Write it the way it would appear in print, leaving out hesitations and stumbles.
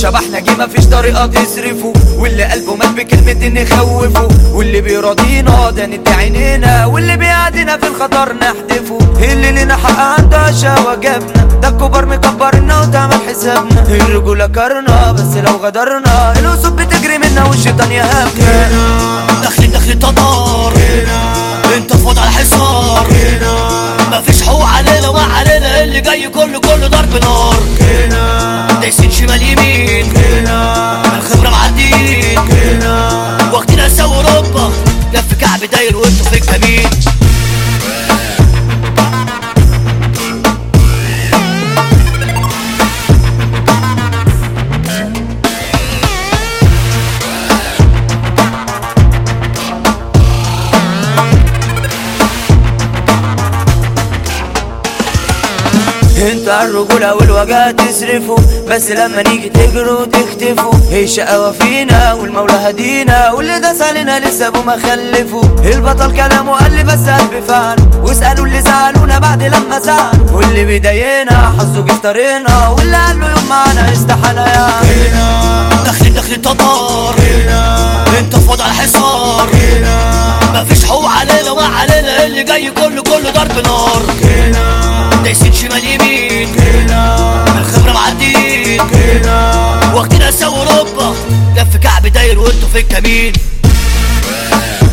شبحنا جه مفيش طريقة تصرفه، واللي قلبه مات بكلمة نخوفه، واللي بيراضينا ده ندي عينينا، واللي بيعادينا في الخطر نحدفه. اللي لنا حق عنده شهوة جابنا، ده الكبار مكبرنا وتعمل حسابنا. الرجولة كارنا بس لو غدرنا، الأسود بتجري منا والشيطان يهابنا. داخلين تطار، انت فاض على الحصار، مفيش حقوق علينا وما علينا، اللي جاي كله ضرب نار. دايسين شمال يمين، الخبرة معديين، واخدين اسيا واوروبا، لف كعب داير وانتوا في الكمين. انت الرجولة والوجع تصرفوا، بس لما نيجي تجروا تختفوا. هي الشقاوة فينا والمولى هدينا، واللي داس علينا لسه ابو ما خلفوا. البطل كلامه قال لي بس قلبي فعل، واسألوا اللي زعلونا بعد لما زعلوا. واللي بيضايقنا حظه جه في طريقنا، واللي قال له يوم معانا استحالة يعني. داخلين تطار، انت فاض على الحصار، مفيش حقوق علينا وما علينا، اللي جاي كله ضرب نار. دايسين شمال يمين، الخبرة معديين، واخدين اسيا واوروبا، لف كعب داير وانتوا في الكمين.